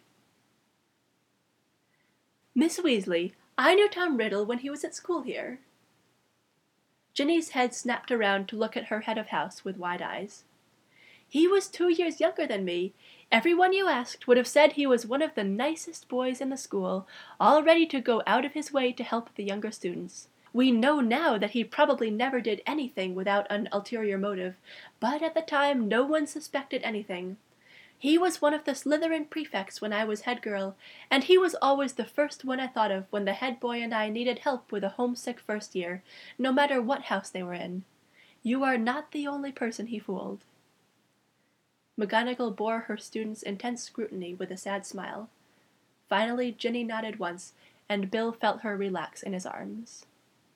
[SPEAKER 1] "Miss Weasley, I knew Tom Riddle when he was at school here." Ginny's head snapped around to look at her head of house with wide eyes. "He was 2 years younger than me. Everyone you asked would have said he was one of the nicest boys in the school, all ready to go out of his way to help the younger students. We know now that he probably never did anything without an ulterior motive, but at the time no one suspected anything. He was one of the Slytherin prefects when I was head girl, and he was always the first one I thought of when the head boy and I needed help with a homesick first year, no matter what house they were in. You are not the only person he fooled." McGonagall bore her student's intense scrutiny with a sad smile. Finally, Ginny nodded once, and Bill felt her relax in his arms.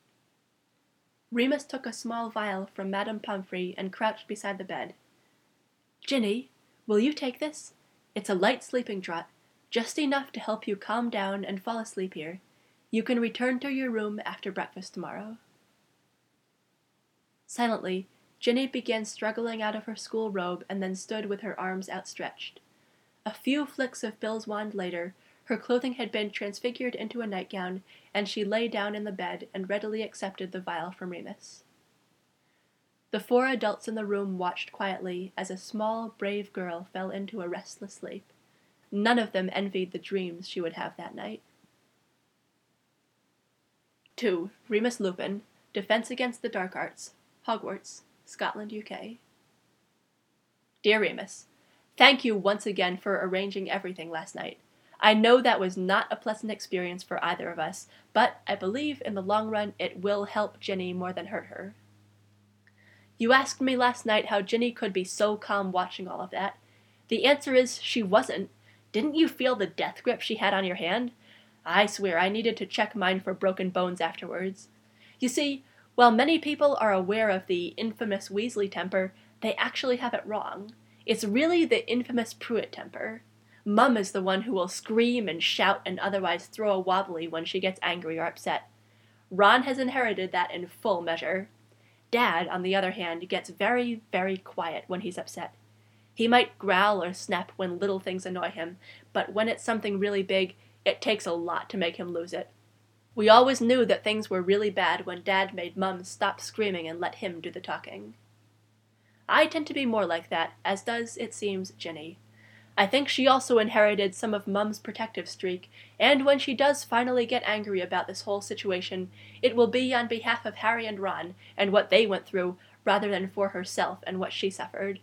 [SPEAKER 1] Remus took a small vial from Madame Pomfrey and crouched beside the bed. "Ginny, will you take this? It's a light sleeping draught, just enough to help you calm down and fall asleep here. You can return to your room after breakfast tomorrow." Silently, Ginny began struggling out of her school robe and then stood with her arms outstretched. A few flicks of Bill's wand later, her clothing had been transfigured into a nightgown, and she lay down in the bed and readily accepted the vial from Remus. The 4 adults in the room watched quietly as a small, brave girl fell into a restless sleep. None of them envied the dreams she would have that night. 2. Remus Lupin, Defense Against the Dark Arts, Hogwarts, Scotland, UK. Dear Remus, thank you once again for arranging everything last night. I know that was not a pleasant experience for either of us, but I believe in the long run it will help Ginny more than hurt her. You asked me last night how Ginny could be so calm watching all of that. The answer is she wasn't. Didn't you feel the death grip she had on your hand? I swear I needed to check mine for broken bones afterwards. You see, while many people are aware of the infamous Weasley temper, they actually have it wrong. It's really the infamous Pruitt temper. Mum is the one who will scream and shout and otherwise throw a wobbly when she gets angry or upset. Ron has inherited that in full measure. Dad, on the other hand, gets very, very quiet when he's upset. He might growl or snap when little things annoy him, but when it's something really big, it takes a lot to make him lose it. We always knew that things were really bad when Dad made Mum stop screaming and let him do the talking. I tend to be more like that, as does, it seems, Ginny. I think she also inherited some of Mum's protective streak, and when she does finally get angry about this whole situation, it will be on behalf of Harry and Ron, and what they went through, rather than for herself and what she suffered.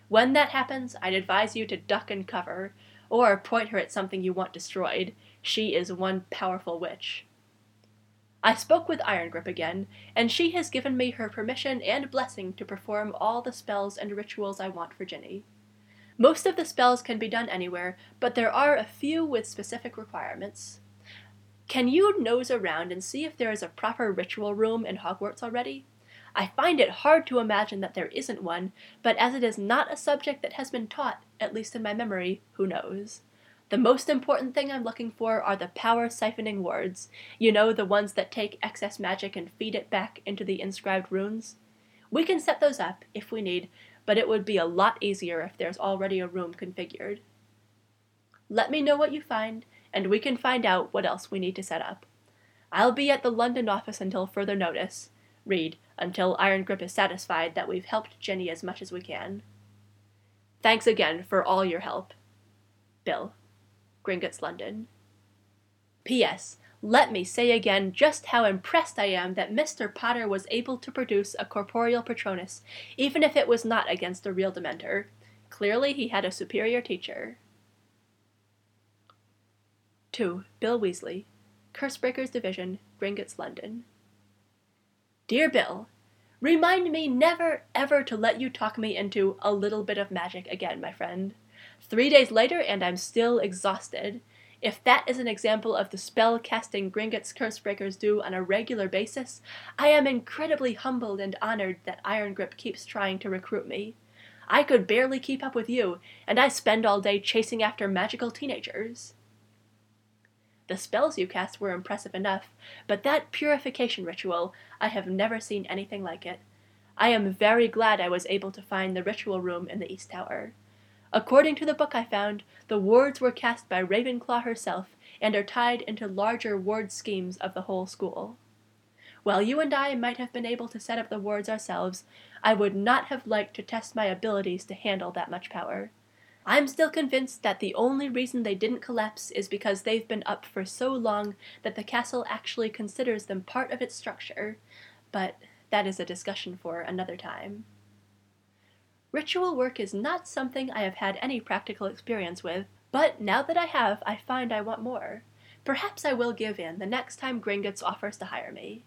[SPEAKER 1] When that happens, I'd advise you to duck and cover, or point her at something you want destroyed. She is one powerful witch. I spoke with Irongrip again, and she has given me her permission and blessing to perform all the spells and rituals I want for Ginny. Most of the spells can be done anywhere, but there are a few with specific requirements. Can you nose around and see if there is a proper ritual room in Hogwarts already? I find it hard to imagine that there isn't one, but as it is not a subject that has been taught, at least in my memory, who knows? The most important thing I'm looking for are the power siphoning wards. You know, the ones that take excess magic and feed it back into the inscribed runes? We can set those up, if we need, but it would be a lot easier if there's already a room configured. Let me know what you find, and we can find out what else we need to set up. I'll be at the London office until further notice. Read, until Irongrip is satisfied that we've helped Ginny as much as we can. Thanks again for all your help. Bill. Gringotts, London. P.S. Let me say again just how impressed I am that Mr. Potter was able to produce a corporeal Patronus, even if it was not against a real Dementor. Clearly he had a superior teacher. 2. Bill Weasley, Cursebreakers Division, Gringotts, London. Dear Bill, remind me never ever to let you talk me into a little bit of magic again, my friend. 3 days later and I'm still exhausted. If that is an example of the spell-casting Gringotts Cursebreakers do on a regular basis, I am incredibly humbled and honored that Irongrip keeps trying to recruit me. I could barely keep up with you, and I spend all day chasing after magical teenagers. The spells you cast were impressive enough, but that purification ritual, I have never seen anything like it. I am very glad I was able to find the ritual room in the East Tower. According to the book I found, the wards were cast by Ravenclaw herself, and are tied into larger ward schemes of the whole school. While you and I might have been able to set up the wards ourselves, I would not have liked to test my abilities to handle that much power. I'm still convinced that the only reason they didn't collapse is because they've been up for so long that the castle actually considers them part of its structure, but that is a discussion for another time. Ritual work is not something I have had any practical experience with, but now that I have, I find I want more. Perhaps I will give in the next time Gringotts offers to hire me.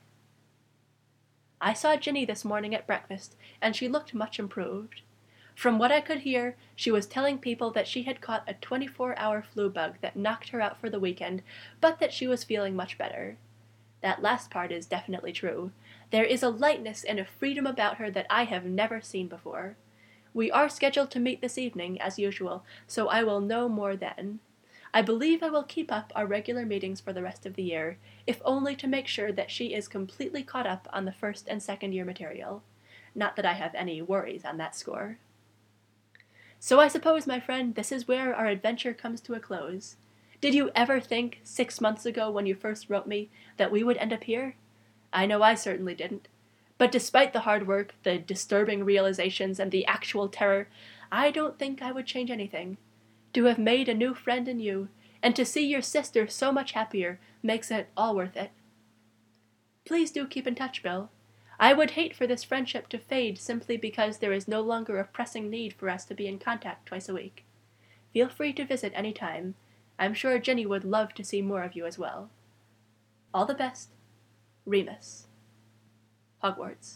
[SPEAKER 1] I saw Ginny this morning at breakfast, and she looked much improved. From what I could hear, she was telling people that she had caught a 24-hour flu bug that knocked her out for the weekend, but that she was feeling much better. That last part is definitely true. There is a lightness and a freedom about her that I have never seen before. We are scheduled to meet this evening, as usual, so I will know more then. I believe I will keep up our regular meetings for the rest of the year, if only to make sure that she is completely caught up on the first and second year material. Not that I have any worries on that score. So I suppose, my friend, this is where our adventure comes to a close. Did you ever think, 6 months ago when you first wrote me, that we would end up here? I know I certainly didn't. But despite the hard work, the disturbing realizations, and the actual terror, I don't think I would change anything. To have made a new friend in you, and to see your sister so much happier, makes it all worth it. Please do keep in touch, Bill. I would hate for this friendship to fade simply because there is no longer a pressing need for us to be in contact twice a week. Feel free to visit any time. I'm sure Ginny would love to see more of you as well. All the best, Remus. Hogwarts.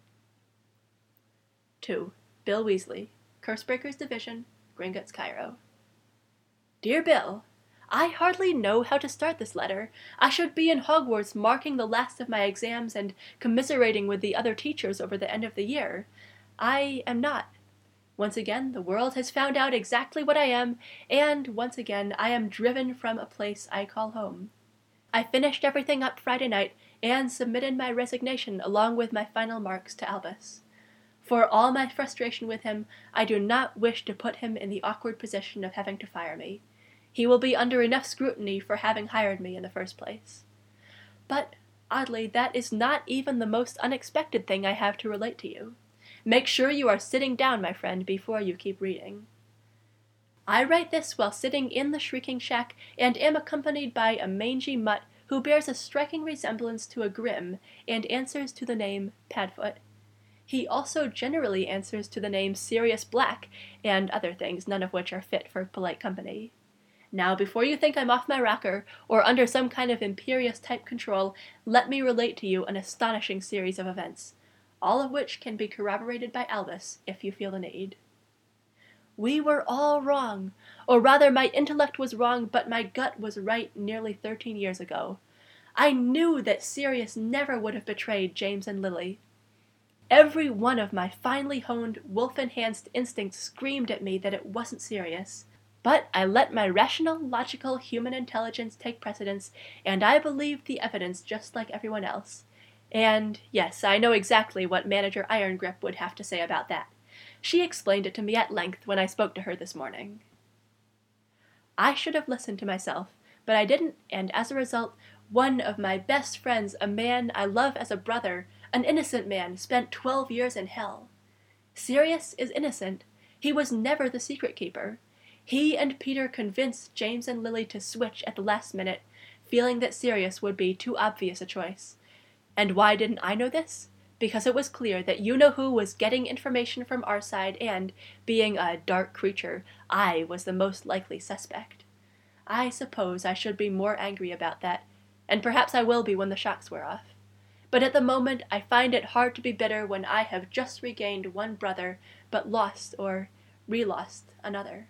[SPEAKER 1] 2. Bill Weasley, Cursebreakers Division, Gringotts, Cairo. Dear Bill, I hardly know how to start this letter. I should be in Hogwarts marking the last of my exams and commiserating with the other teachers over the end of the year. I am not. Once again, the world has found out exactly what I am, and once again, I am driven from a place I call home. I finished everything up Friday night and submitted my resignation along with my final marks to Albus. For all my frustration with him, I do not wish to put him in the awkward position of having to fire me. He will be under enough scrutiny for having hired me in the first place. But, oddly, that is not even the most unexpected thing I have to relate to you. Make sure you are sitting down, my friend, before you keep reading. I write this while sitting in the Shrieking Shack, and am accompanied by a mangy mutt who bears a striking resemblance to a Grim, and answers to the name Padfoot. He also generally answers to the name Sirius Black, and other things, none of which are fit for polite company. Now, before you think I'm off my rocker, or under some kind of imperious type control, let me relate to you an astonishing series of events, all of which can be corroborated by Albus, if you feel the need. We were all wrong, or rather my intellect was wrong, but my gut was right nearly 13 years ago. I knew that Sirius never would have betrayed James and Lily. Every one of my finely honed, wolf-enhanced instincts screamed at me that it wasn't Sirius. But I let my rational, logical human intelligence take precedence, and I believed the evidence just like everyone else. And, yes, I know exactly what Manager Irongrip would have to say about that. She explained it to me at length when I spoke to her this morning. I should have listened to myself, but I didn't, and as a result, one of my best friends, a man I love as a brother, an innocent man, spent 12 years in hell. Sirius is innocent. He was never the secret keeper. He and Peter convinced James and Lily to switch at the last minute, feeling that Sirius would be too obvious a choice. And why didn't I know this? Because it was clear that you-know-who was getting information from our side, and, being a dark creature, I was the most likely suspect. I suppose I should be more angry about that, and perhaps I will be when the shocks wear off. But at the moment I find it hard to be bitter when I have just regained one brother, but lost, or re-lost, another.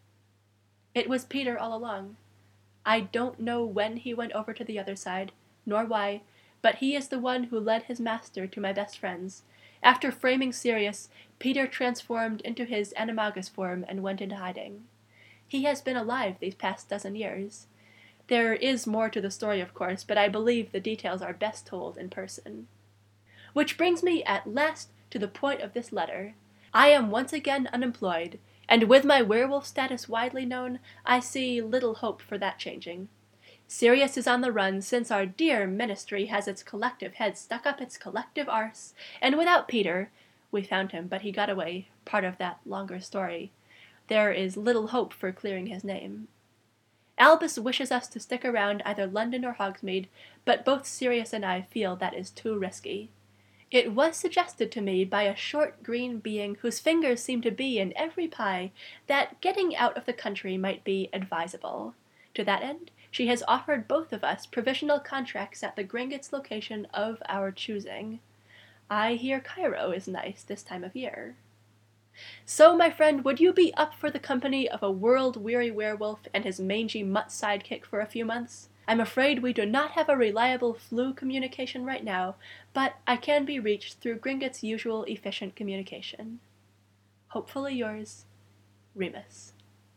[SPEAKER 1] It was Peter all along. I don't know when he went over to the other side, nor why, but he is the one who led his master to my best friends. After framing Sirius, Peter transformed into his animagus form and went into hiding. He has been alive these past dozen years. There is more to the story, of course, but I believe the details are best told in person. Which brings me at last to the point of this letter. I am once again unemployed, and with my werewolf status widely known, I see little hope for that changing. Sirius is on the run since our dear ministry has its collective head stuck up its collective arse, and without Peter, we found him, but he got away, part of that longer story, there is little hope for clearing his name. Albus wishes us to stick around either London or Hogsmeade, but both Sirius and I feel that is too risky. It was suggested to me by a short green being whose fingers seem to be in every pie that getting out of the country might be advisable. To that end, she has offered both of us provisional contracts at the Gringotts location of our choosing. I hear Cairo is nice this time of year. So, my friend, would you be up for the company of a world-weary werewolf and his mangy mutt sidekick for a few months? I'm afraid we do not have a reliable flu communication right now, but I can be reached through Gringotts' usual efficient communication. Hopefully yours, Remus.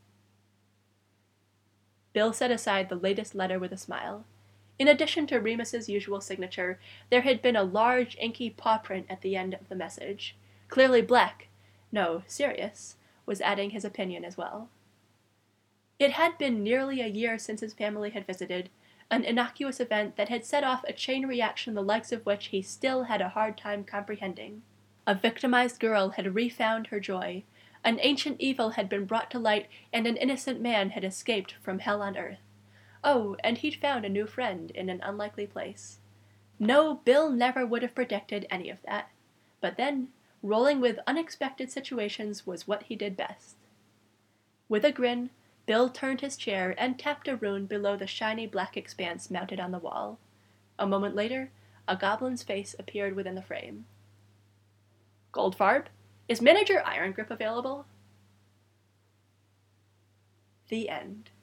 [SPEAKER 1] Bill set aside the latest letter with a smile. In addition to Remus's usual signature, there had been a large inky paw print at the end of the message. Clearly Black, no, Sirius, was adding his opinion as well. It had been nearly a year since his family had visited, an innocuous event that had set off a chain reaction the likes of which he still had a hard time comprehending. A victimized girl had refound her joy, an ancient evil had been brought to light, and an innocent man had escaped from hell on earth. Oh, and he'd found a new friend in an unlikely place. No, Bill never would have predicted any of that. But then, rolling with unexpected situations was what he did best. With a grin, Bill turned his chair and tapped a rune below the shiny black expanse mounted on the wall. A moment later, a goblin's face appeared within the frame. Goldfarb, is Manager Irongrip available? The end.